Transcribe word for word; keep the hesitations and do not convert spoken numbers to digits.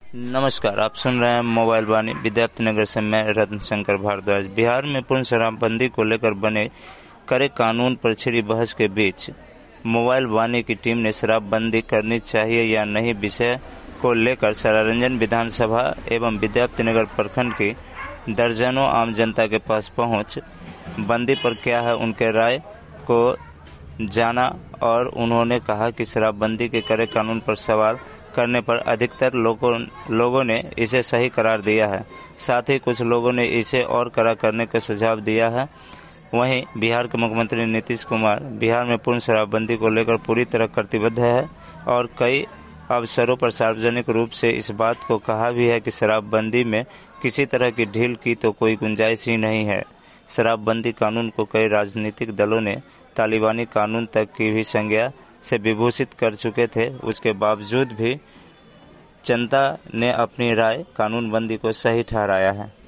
नमस्कार, आप सुन रहे हैं मोबाइल वाणी विद्यार्थीनगर से। मैं रत्न शंकर भारद्वाज। बिहार में पूर्ण शराबबंदी को लेकर बने कड़े कानून पर छिड़ी बहस के बीच मोबाइल वाणी की टीम ने शराबबंदी करनी चाहिए या नहीं विषय को लेकर सरारंजन विधानसभा एवं विद्यार्थीनगर प्रखंड की दर्जनों आम जनता के पास पहुंच बंदी पर क्या है उनके राय को जाना और उन्होंने कहा कि शराबबंदी के कड़े कानून पर सवाल करने पर अधिकतर लोगों लोगों ने इसे सही करार दिया है। साथ ही कुछ लोगों ने इसे और कड़ा करने का सुझाव दिया है। वहीं बिहार के मुख्यमंत्री नीतीश कुमार बिहार में पूर्ण शराबबंदी को लेकर पूरी तरह प्रतिबद्ध है और कई अवसरों पर सार्वजनिक रूप से इस बात को कहा भी है कि शराबबंदी में किसी तरह की ढील की तो कोई गुंजाइश ही नहीं है। शराबबंदी कानून को कई राजनीतिक दलों ने तालिबानी कानून तक की भी संज्ञा से विभूषित कर चुके थे। उसके बावजूद भी जनता ने अपनी राय कानूनबंदी को सही ठहराया है।